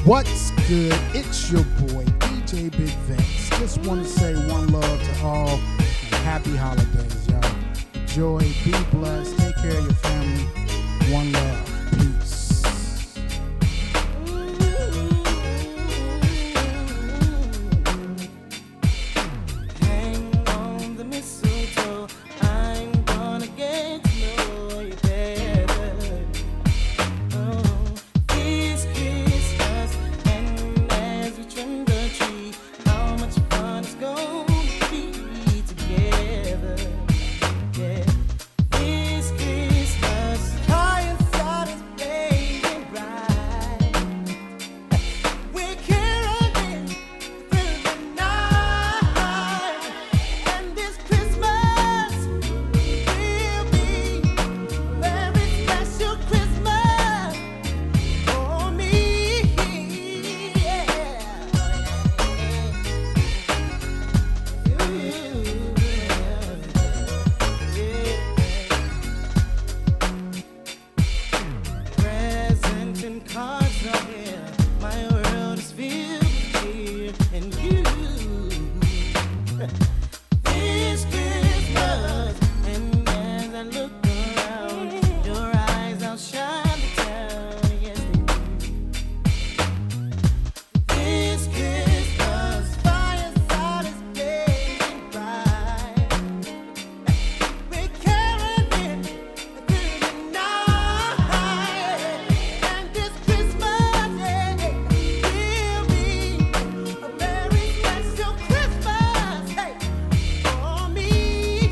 What's good? It's your boy, DJ Big Vex. Just want to say one love to all and happy holidays, y'all. Enjoy, be blessed, take care of your family. One love. Peace. Hang on the mistletoe. I'm gonna get to know you better. Oh, this Christmas, and as we trim the tree, how much fun it's gonna be together. Yeah, this Christmas, fireside is blazing bright. We're caroling through the night, and this Christmas will be a very special Christmas for me. Presents and cards are here. My world is filled with cheer and you. This Christmas, and as I look around, your eyes outshine the town. Yes, they do. This Christmas, fireside is blazing bright. We're caroling through the night, and this Christmas will be a very special Christmas, hey, for me.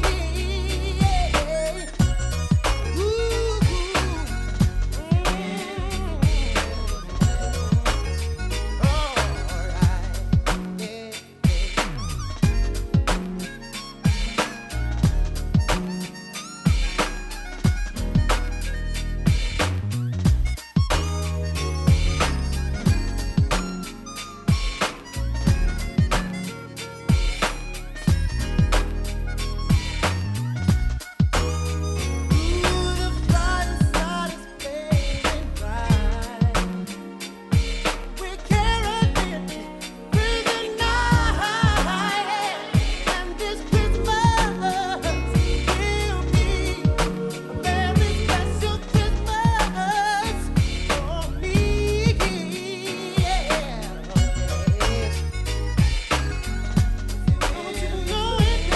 The fireside is blazing bright. We're caroling through the night, and this Christmas will be a very special Christmas for me. Don't you know it,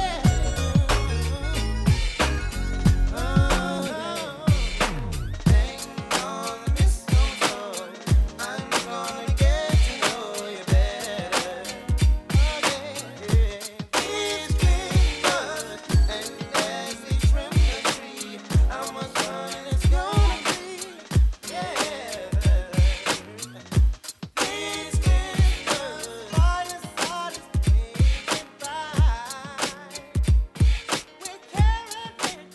Hang on the mistletoe. I'm gonna get to know you better. This Christmas, and as we trim the tree, how much fun it's gonna be. Yeah. This Christmas, fireside is blazing bright. We're caroling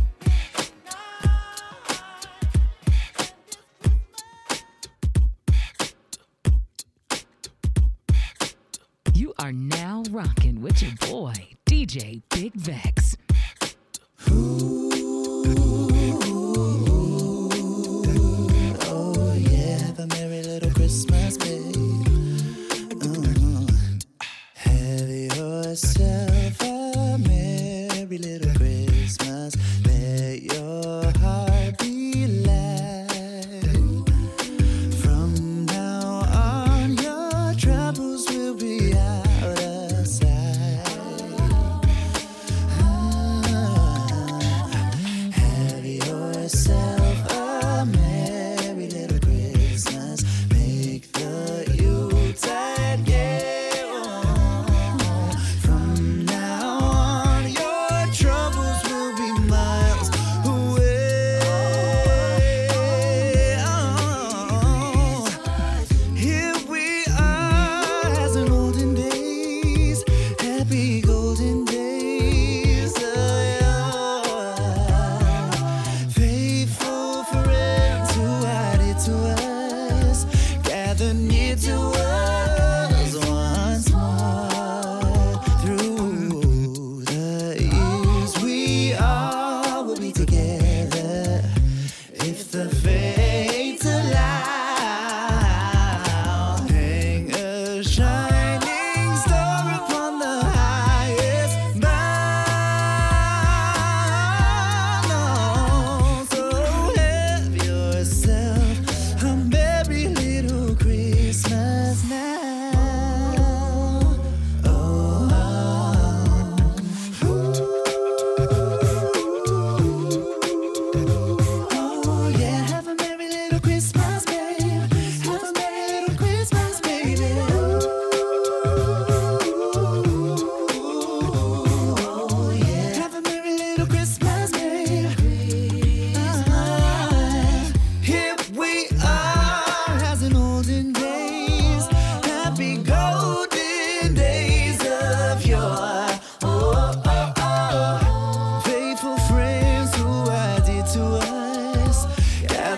You are now rocking with your boy, DJ Big Vex. Oh yeah, have a merry little Christmas, babe. Have yourself a merry little Christmas. Let your heart be light. From now on, your troubles will be out of sight.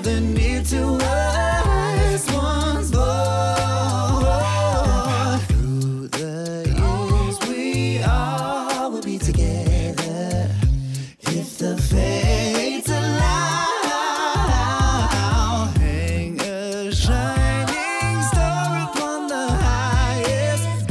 the need to us once more. Through the years, we all will be together if the fates allow. Hang a shining star upon the highest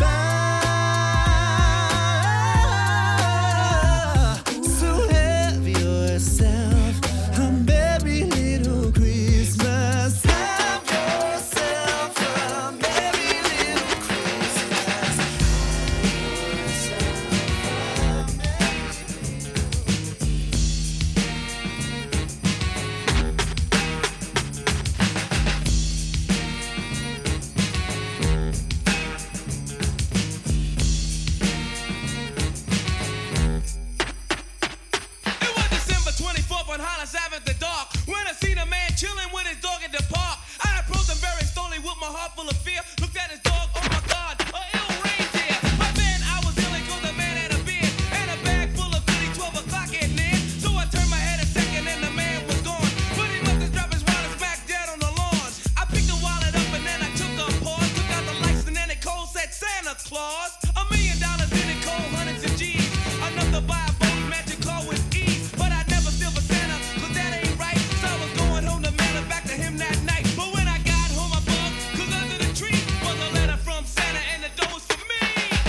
bough. So have yourself a merry little Christmas. Have yourself a merry little Christmas. It was December 24th on Hollis Ave at the dark when I seen a man chilling with his dog at the park. I approached him very slowly with my heart full of fear. Looked at his dog, oh my God, a ill reindeer. But then I was ill because the man had a beard and a bag full of goodies. 12 o'clock at near. So I turned my head a second and the man was gone. But he must have dropped his wallet back dead on the lawn. I picked the wallet up and then I took a pause. Took out the lights and then it cold said Santa Claus. $1 million in it cold, hundreds of G's. Enough to buy a boat, magic car with ease. But I never steal for Santa, cause that ain't right. So I was going home to mail it back to him that night. But when I got home, I bugged, cause under the tree was a letter from Santa and the door was for me.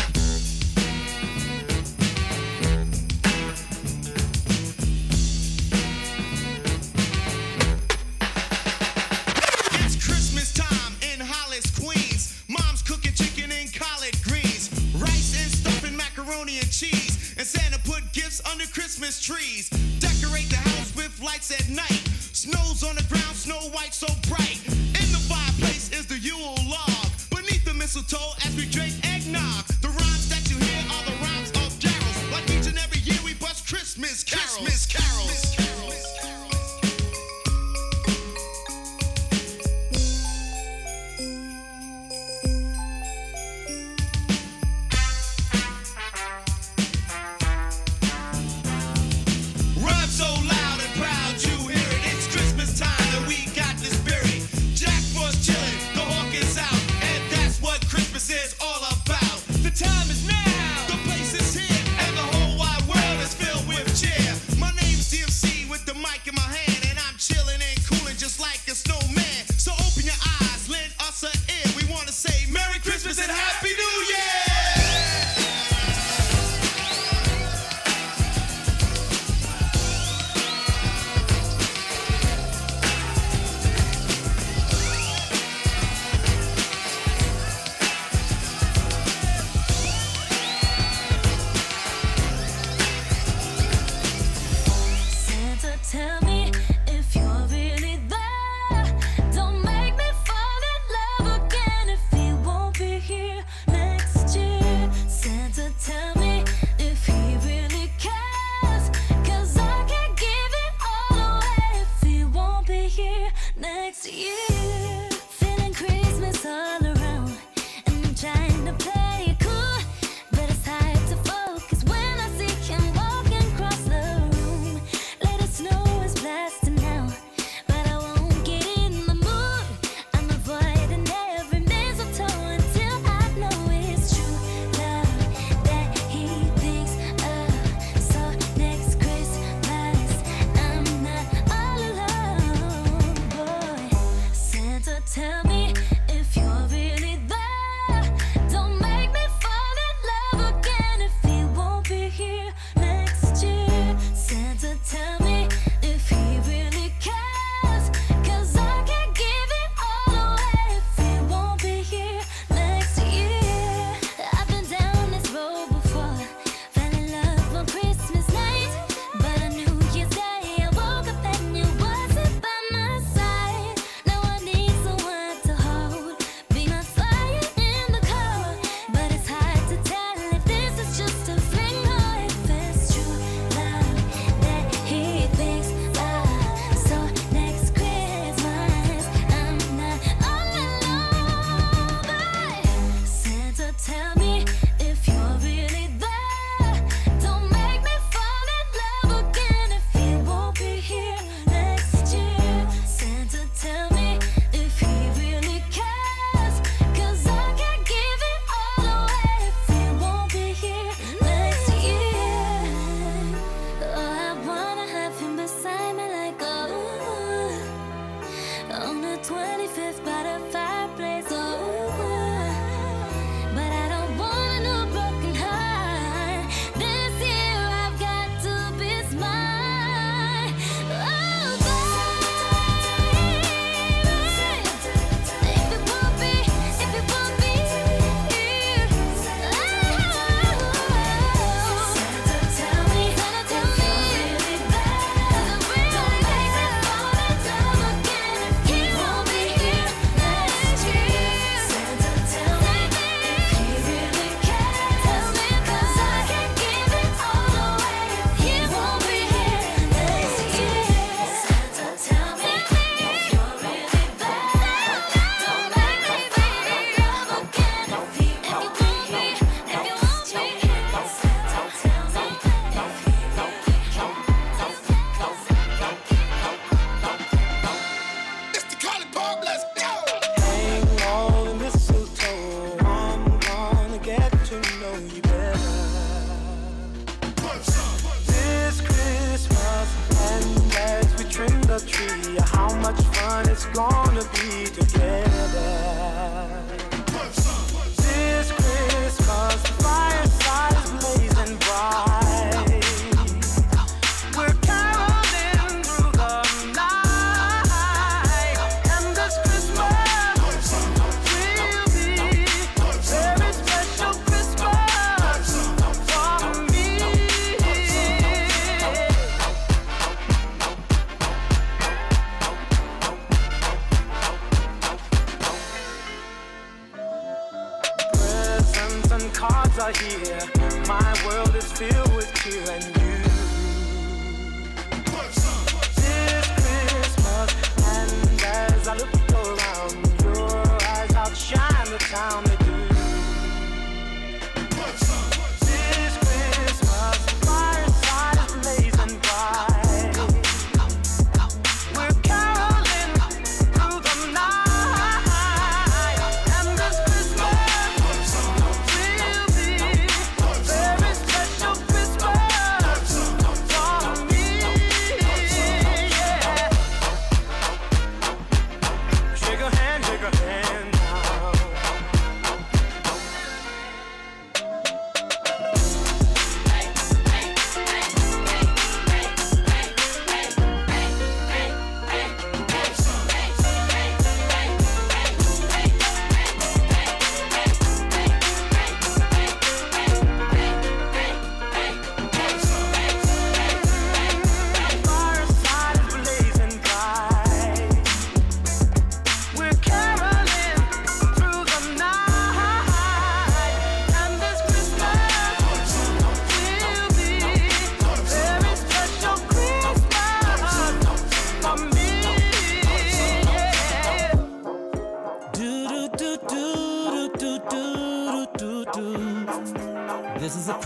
It's Christmas time in Hollis, Queens. Mom's cooking chicken and collard greens, rice and stuffing macaroni and cheese. And Santa put gifts under Christmas trees. Decorate the house with lights at night. Snow's on the ground, snow white so bright. In the fireplace is the Yule log. Beneath the mistletoe as we drink eggnog. The rhymes that you hear are the rhymes of carols. Like each and every year we bust Christmas carols. Christmas carols. Run so loud and proud you hear it. It's Christmas time and we got the spirit. Jack Frost chillin', the hawk is out, and that's what Christmas is all about.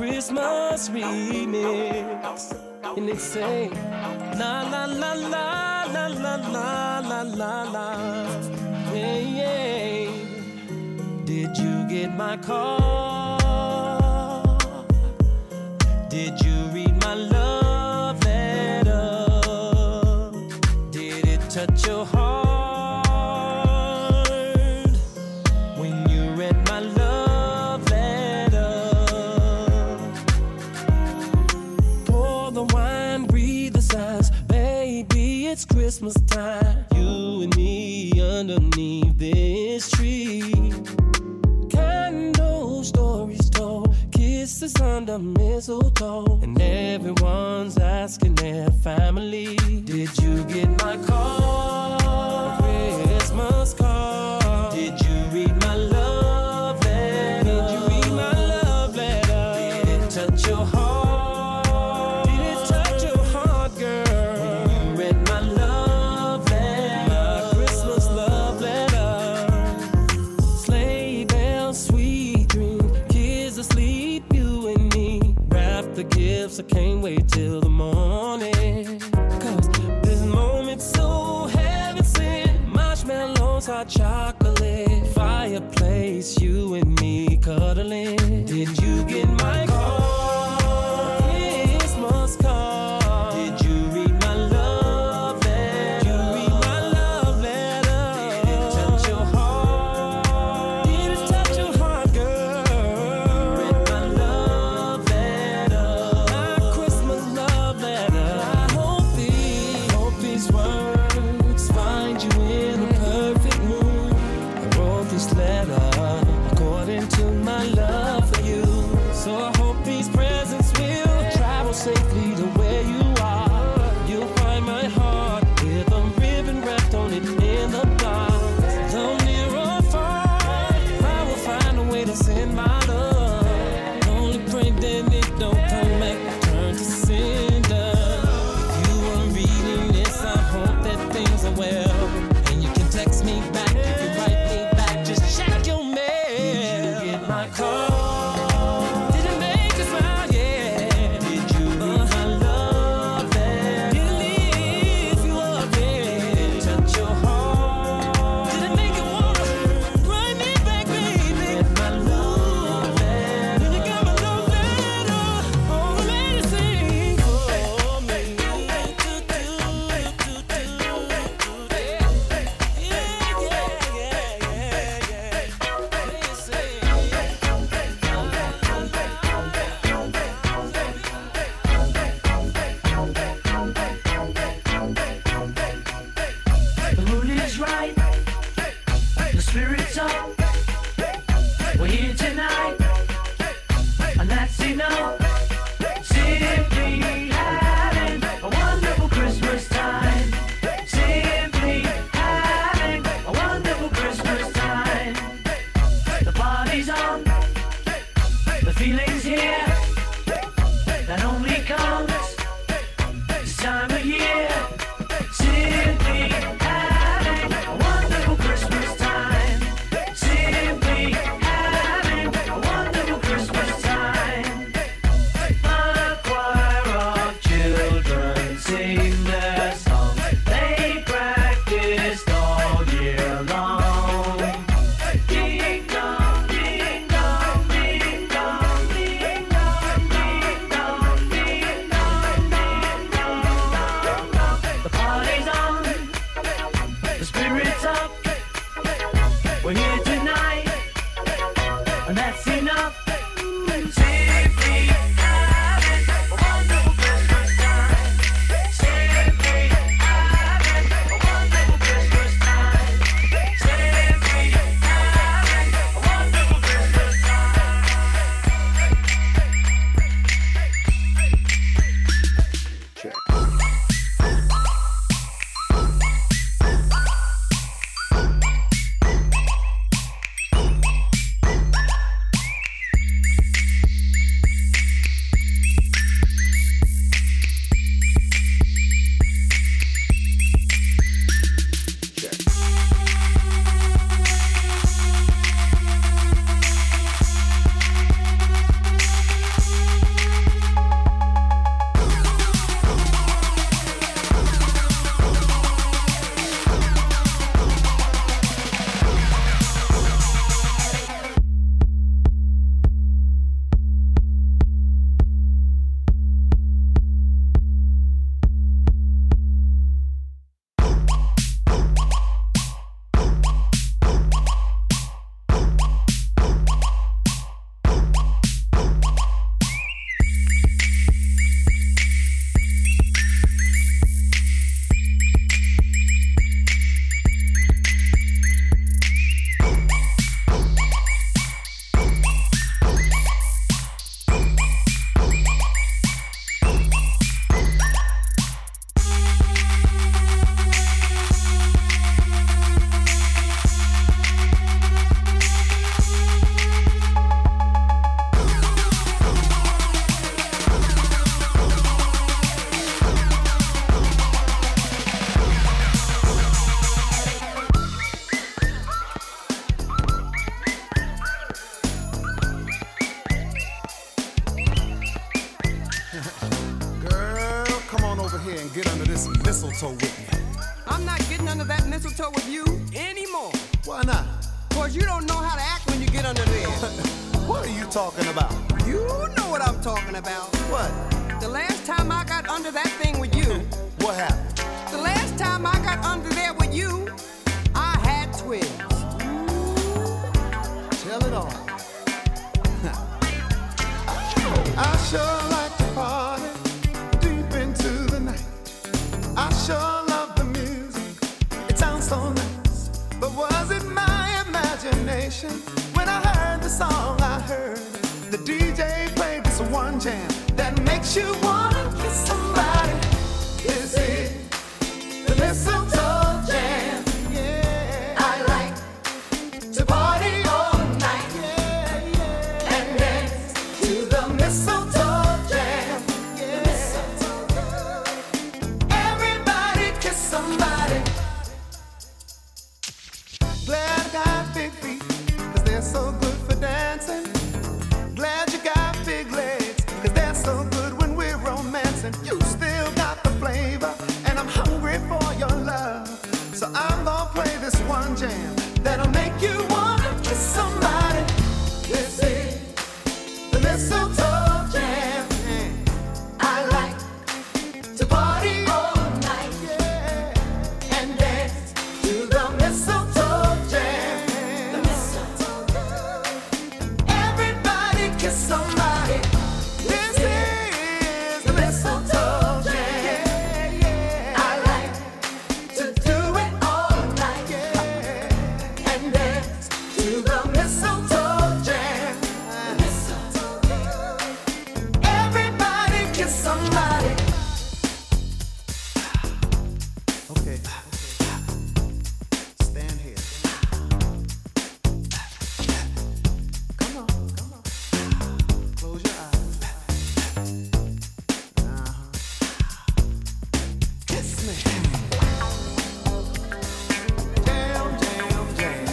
Christmas remix. And they say, la la la la la la la la la la. Yeah, yeah. Did you get my call? Did you read my love letter? Did it touch your heart when you read my love letter? Pour the wine, breathe the signs, baby, it's Christmas time. You and me underneath this tree. Candle stories told, kisses under mistletoe, and everyone's asking their family, did you get my call? Christmas card. Did you read my love letter? Did you read my love letter? Did it touch your heart? Did it touch your heart, girl? When you read my love letter, my Christmas love letter. Sleigh bells, sweet dreams, kids asleep, you and me. Wrap the gifts, I can't wait till the morning. Cause this moment's so heaven sent. Marshmallows, hot chocolate, fireplace, you and me cuddling. Did you get my call? Christmas card. Did you read my love letter? Did you read my love letter? Did it touch your heart? Did it touch your heart, girl? Read my love letter, my Christmas love letter. I hope these words find you in a perfect mood. here and get under this mistletoe with me. I'm not getting under that mistletoe with you anymore. Why not? Cause you don't know how to act when you get under there. What are you talking about? You know what I'm talking about. What? The last time I got under that thing with you. What happened? The last time I got under there with you, I had twins. Tell it all. I sure like to party deep into the night. I sure love the music. It sounds so nice. But was it my imagination when I heard the song I heard? The DJ played this one jam that makes you wanna kiss somebody. Is it the mistletoe jam? Yeah, I like to party all night. Yeah, yeah, and dance to the mistletoe jam. Yeah, everybody kiss somebody. Glad I got big feet, 'cause they're so good for dancing. Glad you got big legs, 'cause they're so good when we're romancing. You still got the flavor, and I'm hungry for your love. So I'm gonna play this one jam that'll make you wanna kiss somebody. This is the mistletoe jam. I like to party all night, yeah, and dance to the mistletoe jam. The mistletoe. Everybody kiss somebody. This is the mistletoe jam. Yeah, yeah. I like to do it all night, yeah, and dance to the mistletoe jam. The mistletoe. Everybody kiss somebody. Okay. Stand here. Come on. Close your eyes. Kiss me. Jam, jam, jam.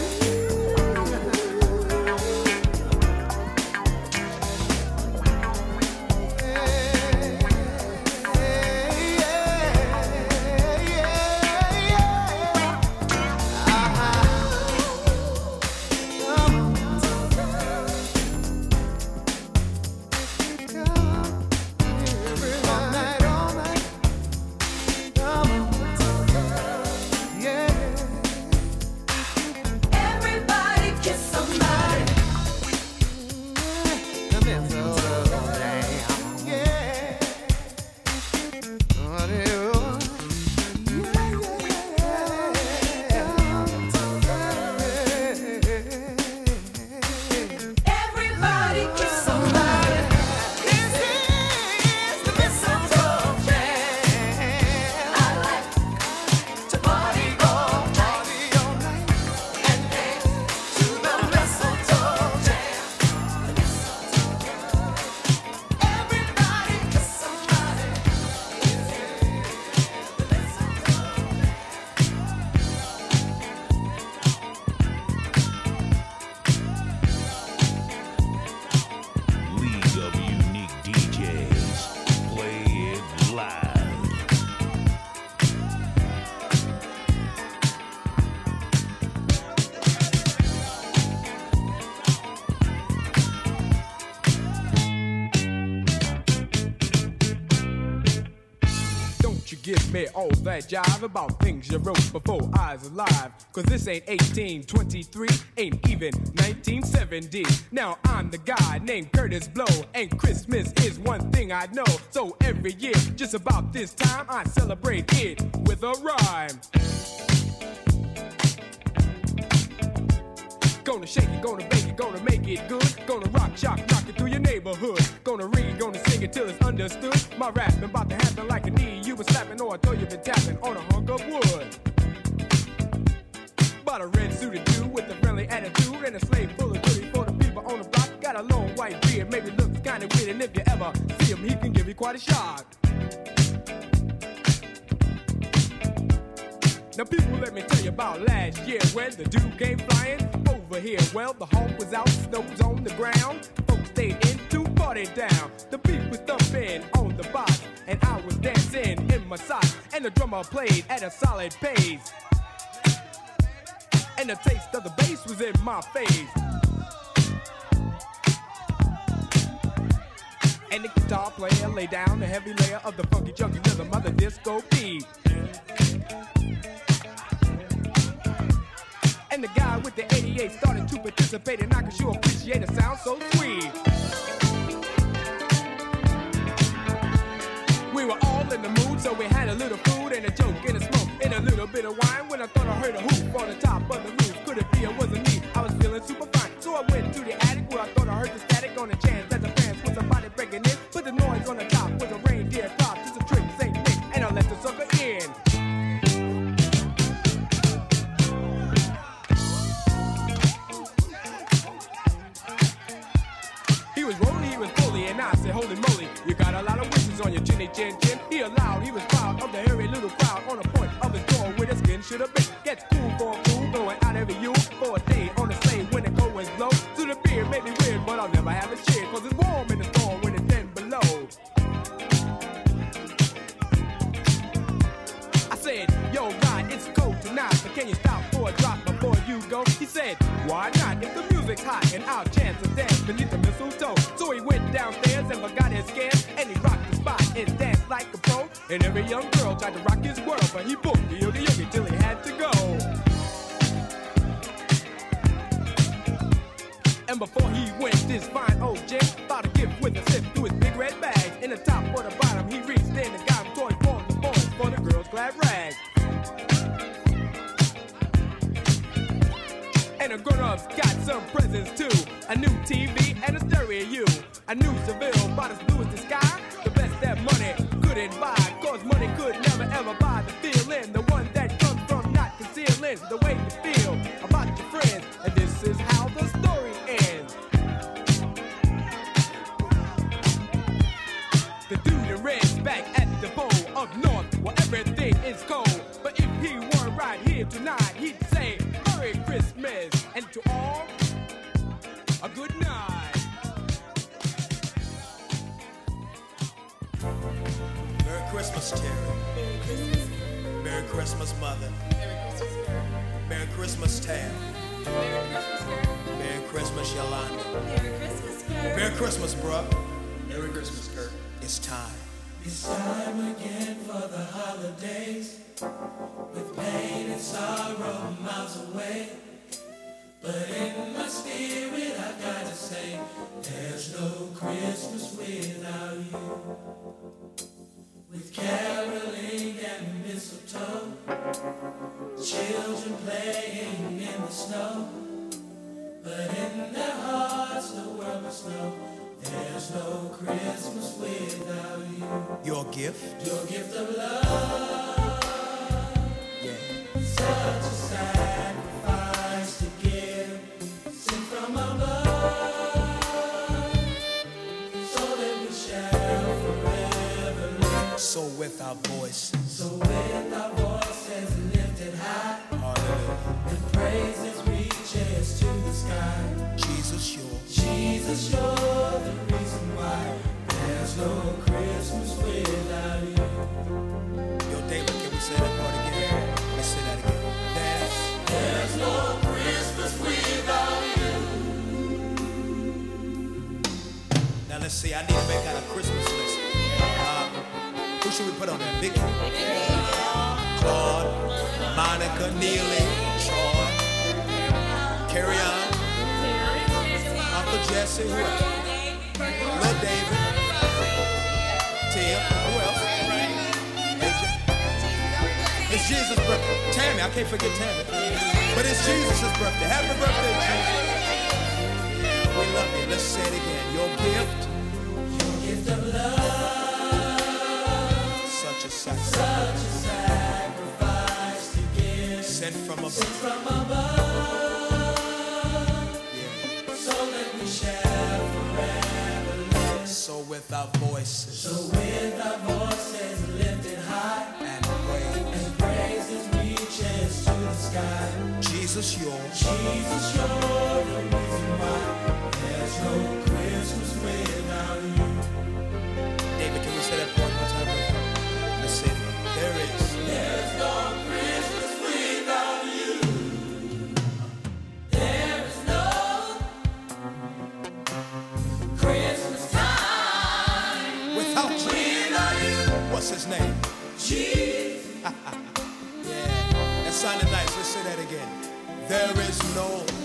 Everybody kiss somebody. The mistletoe jam. Yeah. Everybody kiss somebody. This is the mistletoe jam. I like to party all night and dance to the mistletoe jam. Everybody kiss somebody. League of Unique DJs. Play it loud. Don't you give me all that jive about things you wrote before I was alive. 'Cause this ain't 1823, ain't even 1970. Now I'm the guy named Curtis Blow, and Christmas is one thing I know. So every year, just about this time, I celebrate it with a rhyme. Gonna shake it, gonna bake it, gonna make it good. Gonna rock, shock, rock it through your neighborhood. Gonna read, gonna sing it till it's understood. My rap been about to happen like a knee you been slapping, or I thought you been tapping on a hunk of wood. Bought a red suited dude with a friendly attitude and a sleigh full of goodies for the people on the block. Got a long white beard, maybe looks kinda weird, and if you ever see him, he can give you quite a shock. Now people, let me tell you about last year when the dude came flying over here. Well, the hawk was out, snow was on the ground. Folks stayed in to party down. The beat was thumping on the box, and I was dancing in my socks, and the drummer played at a solid pace, and the taste of the bass was in my face. And the guitar player lay down the heavy layer of the funky junky rhythm of the disco beat. And the guy with the 88 started to participate, and I could sure appreciate a sound so sweet. We were all in the mood, so we had a little food and a joke and a smoke and a little bit of wine. When I thought I heard a hoop on the top of the roof, could it be it wasn't me? I was feeling super fine, so I went to the attic where I thought I heard the static on the chance that the fans was somebody breaking in. Put the noise on the top with a reindeer clock, just a trick, St. Nick, and I let the sucker in. He was rolling, he was bully, and I said, holy moly, you got a lot of wishes on your chinny chin chin. He allowed, he was proud of the hairy little crowd on the point of his door where the skin should have been. Gets cool for a fool, going out every you for a day on the sleigh when the cold winds blow. So the beer may be weird, but I'll never have a cheer, cause it's warm in the storm when it's 10 below. I said, yo, Rod, it's cold tonight, but can you stop for a drop before you go? He said, why not? If the music's hot and our chance to dance beneath the mistletoe. So he went downstairs and forgot his scares, and he rocked the spot and danced like a pro. And every young girl tried to rock his world, but he booked the yogi till he had to go. And before he went, this fine old gent thought a gift with a sip through his big red bags. In the top or the bottom, he reached in and got him toys for the boys, for the girls' glad rags. And the grown-ups got some presents too. A new TV and a stereo. A new Seville, about as blue as the sky. The best that money couldn't buy, cause money could never ever buy the feeling. The one that comes from not concealing the way you feel about your friends. And this is how the story ends. The dude in red's back at the pole up north where everything is cold. But if he were right here tonight, he'd say Merry Christmas, and to all, a good night. Merry Christmas, Terry. Merry Christmas. Merry Christmas, Mother. Merry Christmas, Kurt. Merry Christmas, Tam. Merry Christmas, Kurt. Merry Christmas, Yolanda. Merry Christmas, Kurt. Merry Christmas, bruh. Merry Christmas, Kurt. It's time. It's time again for the holidays, with pain and sorrow miles away. But in my spirit I gotta say, there's no Christmas without you. With caroling and mistletoe, children playing in the snow. But in their hearts the world must know, there's no Christmas without you. Your gift? Your gift of love. Yeah. Such a sacrifice to give, sent from above, so that we shall forever live. So with our voices. So with our voices lifted high. Hallelujah. And praises reaches to the sky. Jesus, you're. Jesus, you're the reason why there's no Christmas without you. Yo, David, can we say that part again? Let's say that again. There's no Christmas without you. Now let's see, I need to make out a Christmas list. Who should we put on there? Vicky? Claude, Monica, Neely, Troy, Carrie Ann, Uncle Jesse, who else? Lil David, Tim, who else? AJ. It's Jesus' birthday. Tammy, I can't forget Tammy. But it's Jesus' birthday. Happy birthday, Jesus. Yeah, we love you. Let's say it again. Your gift. Your gift of love. Such a sacrifice. Such a sacrifice to give. Sent from above. Sent from above. Yeah. So that we shall forever live. So with our voices. So with our voices lifted high. And praise. And praises reaches to the sky. Jesus, you're. Jesus, you're the reason why there's no Christmas without you. David, can we say that part one time? Yeah, that sounded nice. Let's say that again. There is no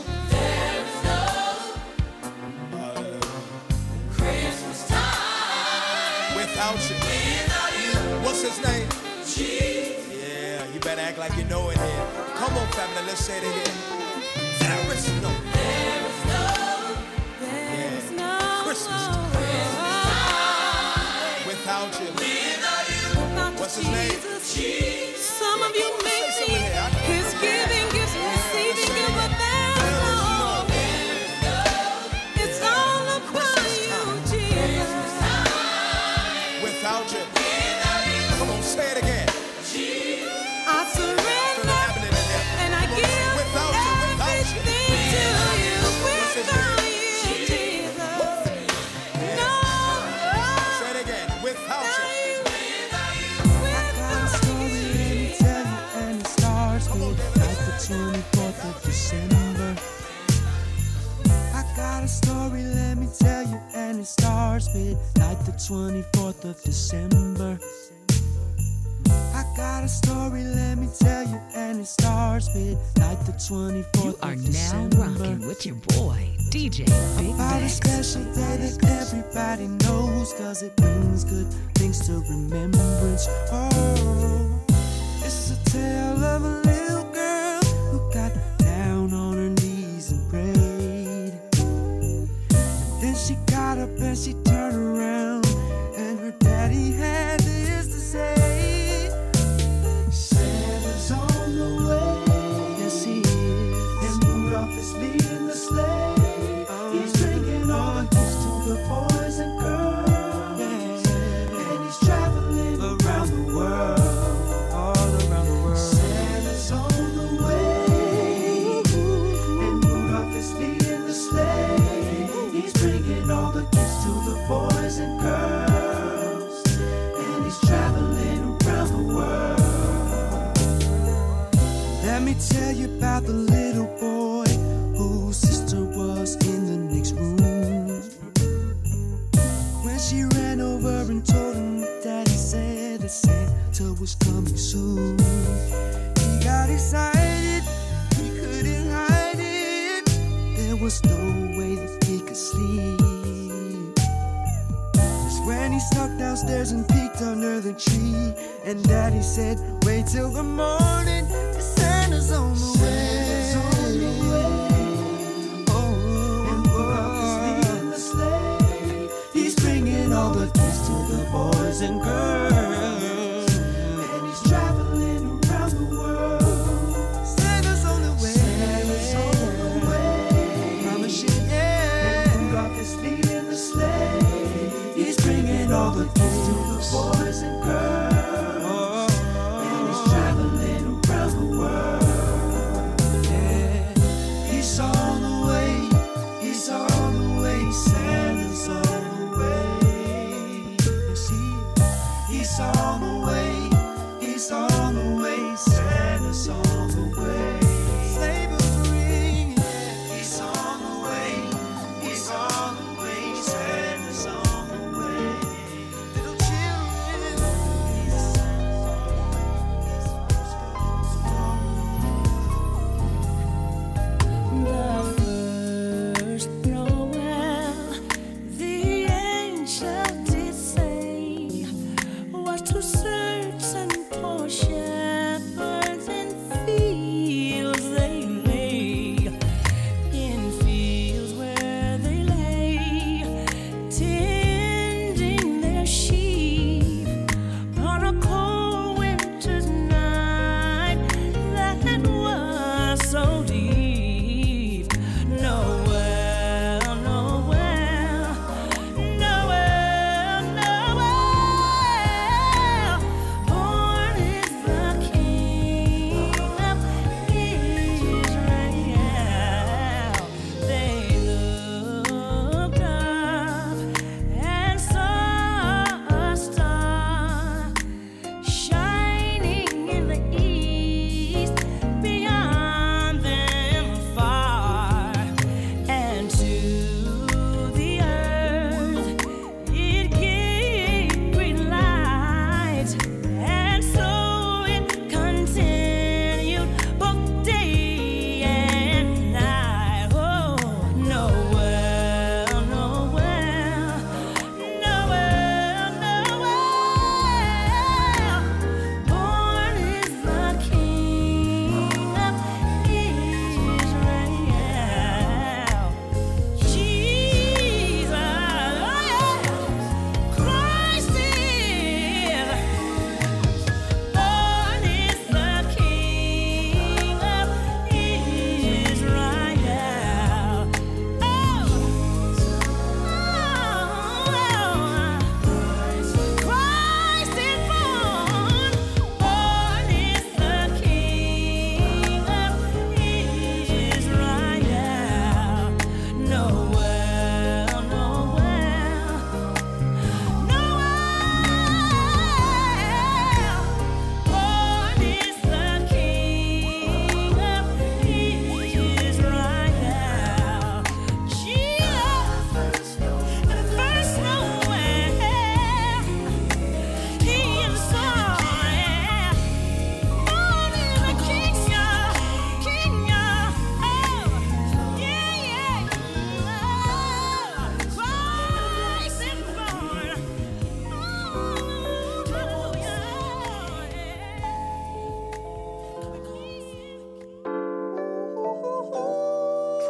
Christmas time without you. What's his name? Yeah, you better act like you know it here. Come on, family, let's say it again. There is no Christmas time without you. What's his name? Some of you may be his giving gifts, receiving gifts, but it's all about you, Jesus. Without you. Come on, say it again. I surrender and I give everything to you. Without you, Jesus. No. Say it again. Without you. And it starts with like the 24th of December. I got a story, let me tell you, and it starts with like the 24th of December. I got a story, let me tell you, and it starts with like the 24th You are of now December. rocking with your boy, DJ Big About a Banks. special day that everybody knows, cause it brings good things to remembrance. Oh, it's a tale of a little girl who got down on her knees and prayed. And then she got up and she turned around, and her daddy had this to say: Santa's on the way. Yes, he is. And Rudolph is leading the sleigh. He's bringing all the gifts to the boys and girls. And he's traveling around the world. All around the world. Santa's on the way. And Rudolph is leading the sleigh. He's bringing all the gifts to the boys and girls. And he's traveling around the world. Let me tell you about the little boy whose sister was in the next room. When she ran over and told him that Daddy said that Santa was coming soon, he got excited, he couldn't hide it. There was no way that he could sleep. That's when he snuck downstairs and peeked under the tree. And Daddy said, wait till the morning, 'cause Santa's on the way. He's bringing all the gifts to the boys and girls. And he's traveling around the world. Santa's on the way. Santa's on the way. Promise you, yeah. And Rudolph is leading the sleigh. He's bringing all the gifts to the boys and girls. And he's traveling around the world. Yeah. He's on the way. He's on the way. Santa's on the way. Yes, he is. He's on the way. He's on the way. Santa's on the way. Sleigh bells ring. He's on the way. He's on the way. Santa's on the way. Little children. He's on The first Noel, the angel did say, was to certain portion.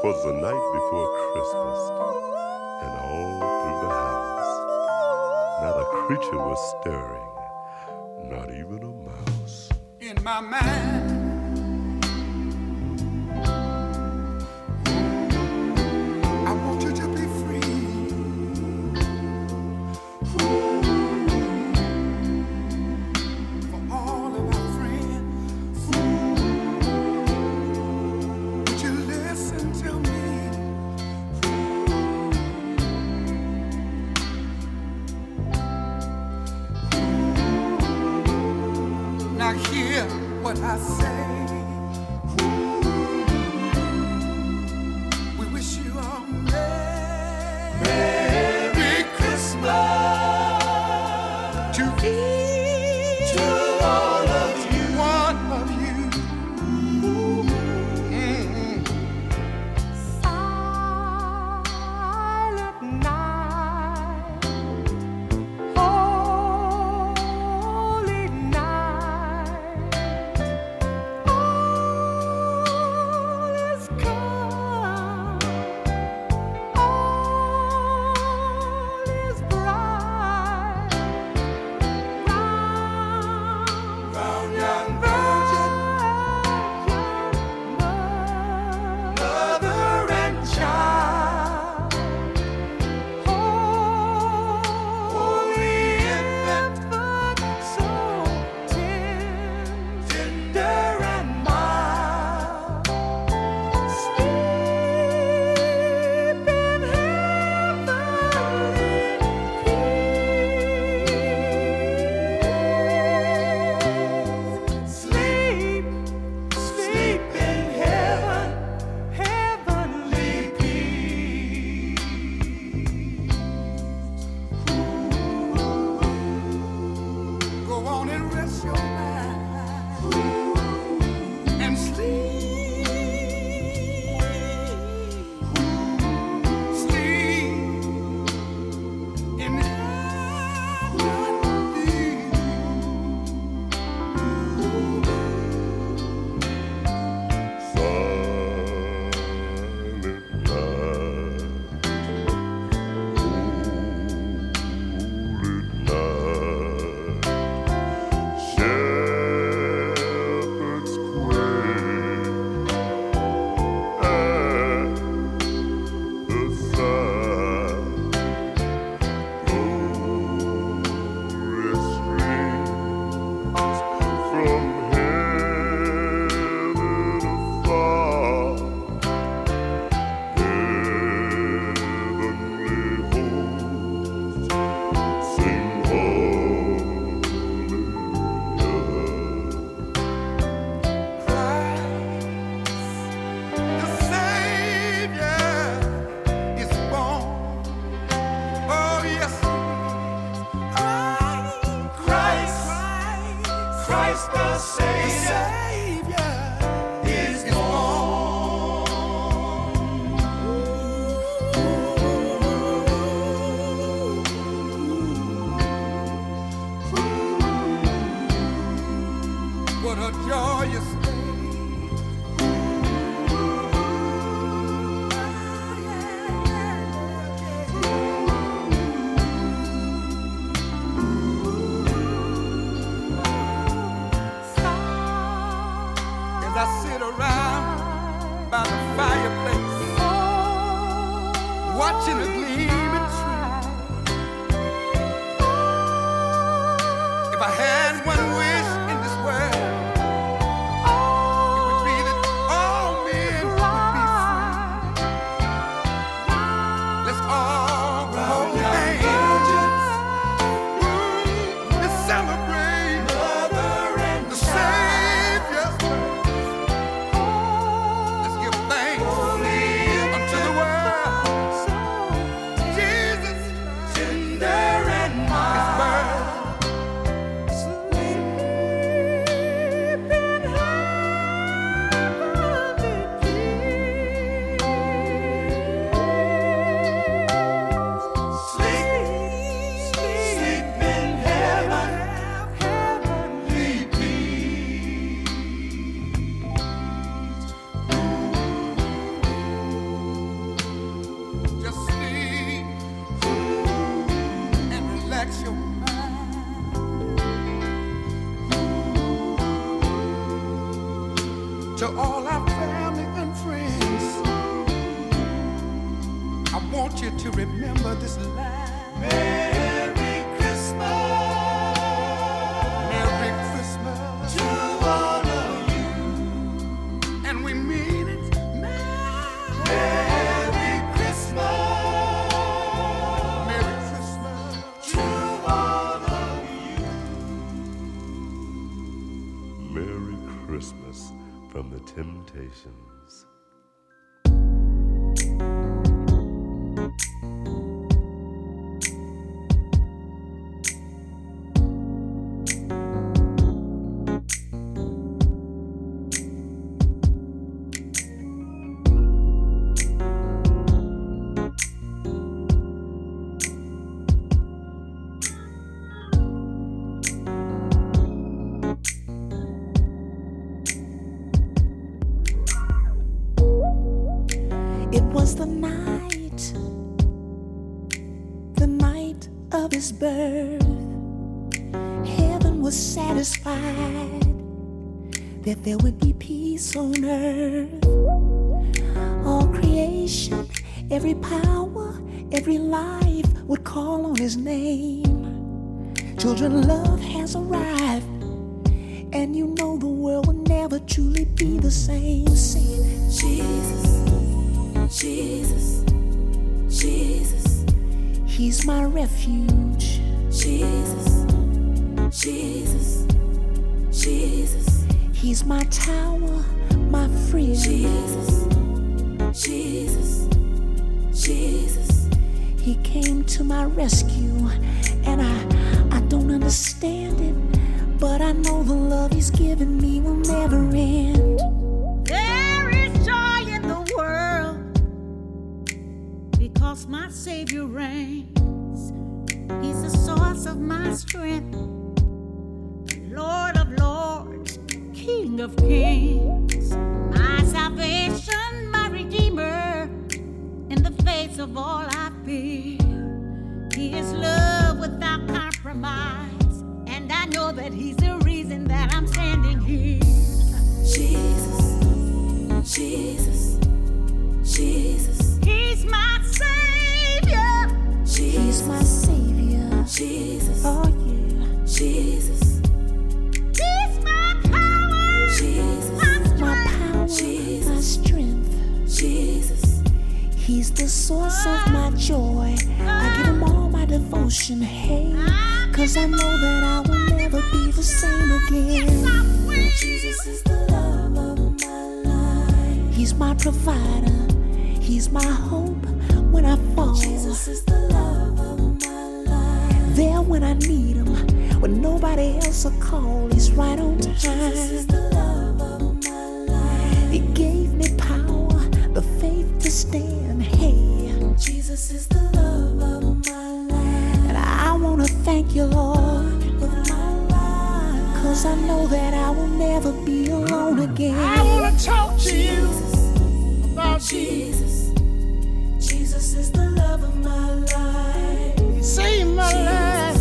'Twas the night before Christmas, and all through the house, not a creature was stirring, not even a mouse. In my mind, I want you to be free. For all of our friends, would you listen to me? Now hear what I say. We wish you all Merry Christmas to each, to all of you, one of you. Silent night, holy night, all is calm, all is bright. Round young virgin, mother and child, holy infant, so tender and mild, sleep in heavenly peace. Sleep, sleep in heaven, heavenly peace. Go on and rest your mind and sleep, sleep in Shepherds quake at the sound, glorious streams from heaven afar, heavenly hosts sing the Savior is born. Oh yes, Christ the Savior is born. What a joyous day. As I sit around by the fireplace, watching the gleaming tree. If I had one wish in this world, it would be that all men would be free. Let's all hold hands and celebrate the Savior's birth. Let's give thanks unto the world. To all our family and friends, I want you to remember this line. Merry Christmas. Merry Christmas to all of you. And we mean it. Merry Christmas. Merry Christmas to all of you. Merry Christmas from the Temptations. It was the night of his birth. Heaven was satisfied that there would be peace on earth. All creation, every power, every life would call on his name. Children, love has arrived, and you know the world will never truly be the same. Sing it. Jesus, Jesus, Jesus, he's my refuge. Jesus, Jesus, Jesus, he's my tower, my friend. Jesus, Jesus, Jesus, he came to my rescue, and I don't understand it, but I know the love he's given me will never end. There is joy in the world because my Savior reigns. He's the source of my strength, Lord of lords, King of kings, my salvation, my Redeemer. In the face of all I fear, he is love without compromise, and I know that he's the reason that I'm standing here. Jesus, Jesus, Jesus, he's my Savior. Jesus, He's my Savior. Jesus, Oh yeah. Jesus, he's my power. Jesus, My power, Jesus, my strength. Jesus, He's the source of my joy. I give him all my devotion, hey, 'cause I know that I will never be the same again. Jesus is the love of my life. He's my provider. He's my hope when I fall. Jesus is the love of my life. There when I need him, when nobody else will call, he's right on time. Jesus is the love of my life. He gave me power, the faith to stand, hey. Jesus is the love of my life. And I want to thank you, Lord, Of my life. 'cause I know that I will never be alone again. I want to talk to you about Jesus. Jesus is the love of my life. He saved my life.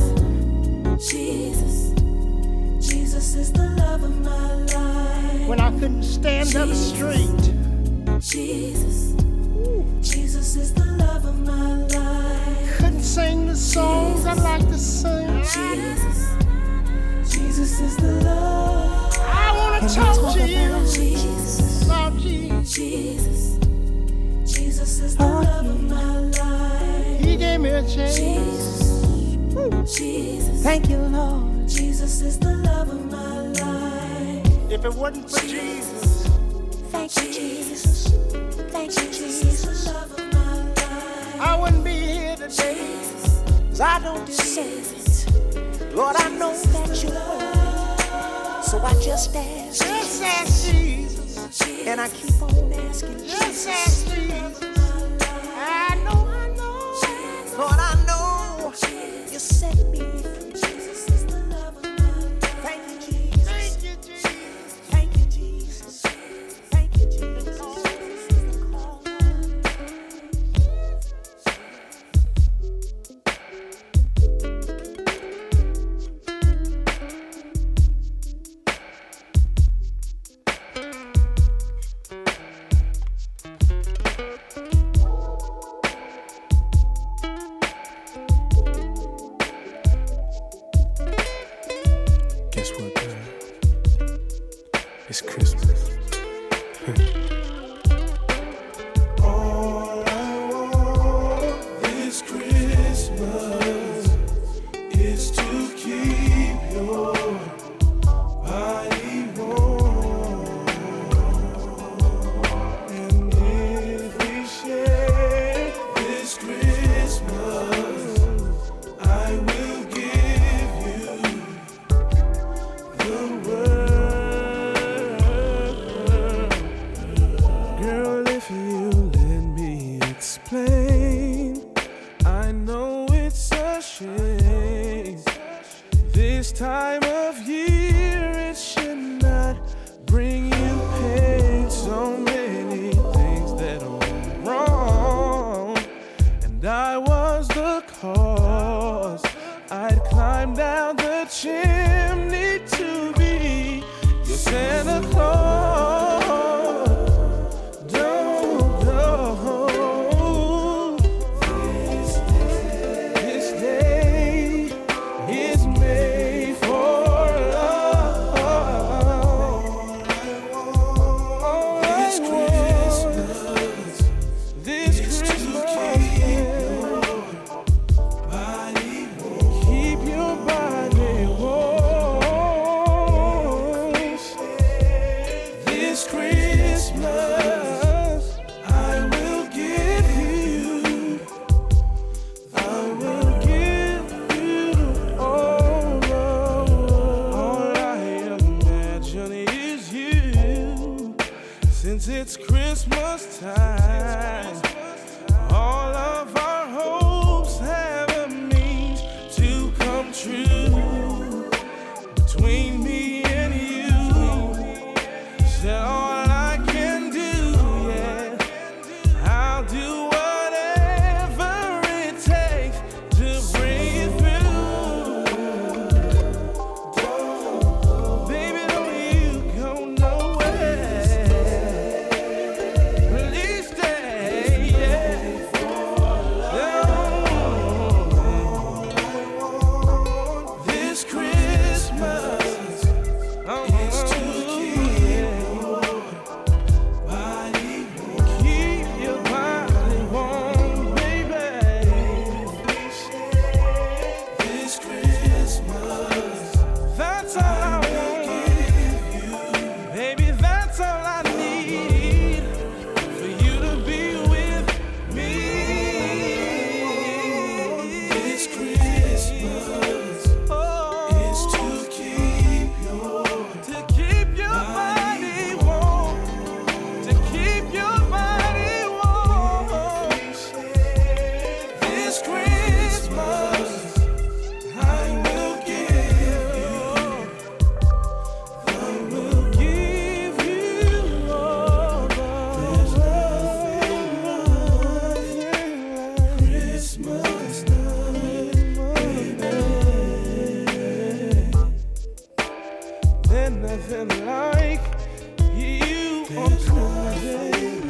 Jesus. Jesus is the love of my life. When I couldn't stand up straight. Jesus. Jesus is the love of my life. Couldn't sing the songs I like to sing. Jesus. Jesus is the love. I want to talk to you Jesus. about Jesus. Jesus. Jesus is the love of my life. He gave me a chance. Jesus. Thank you, Lord. Jesus is the love of my life. If it wasn't for Jesus, Thank you, Jesus. Thank you, Jesus. Love of my life. I wouldn't be here today. 'Cause I don't deserve it. Lord, I know that you're worthy. So I just ask. Just ask Jesus. And I keep on asking Just Jesus. ask Jesus. I know. Lord, I know you set me free. Jesus is the love of my life. Thank you, Jesus. Thank you, Jesus. Thank you, Jesus. Thank you, Jesus. It's Christmas. All I want this Christmas is to keep your body warm. And if we share this Christmas, I will give you the world. Girl, if you let me explain, I know it's a shame. This time of year, it should not bring you pain. So many things that went wrong, and I was the cause. I'd climb down the chimney to be your Santa Claus. Don't go. This day is made for love. All I want this Christmas, keep your body warm. This Christmas, I will give you all I imagine is you. Since it's Christmas time, all of our hopes have a means to come true. Between me and you, said all I can do, yeah, I'll do whatever it takes to bring it through. Baby, don't you go nowhere. Please stay, yeah. This Christmas is to keep your body warm, baby. This Christmas, that's all I want. Baby, that's all I need, for you to be with me. This Christmas is to keep your body warm, to keep your body warm. This Christmas, I will give you all the Christmas time, baby. There's nothing like you on Christmas Day.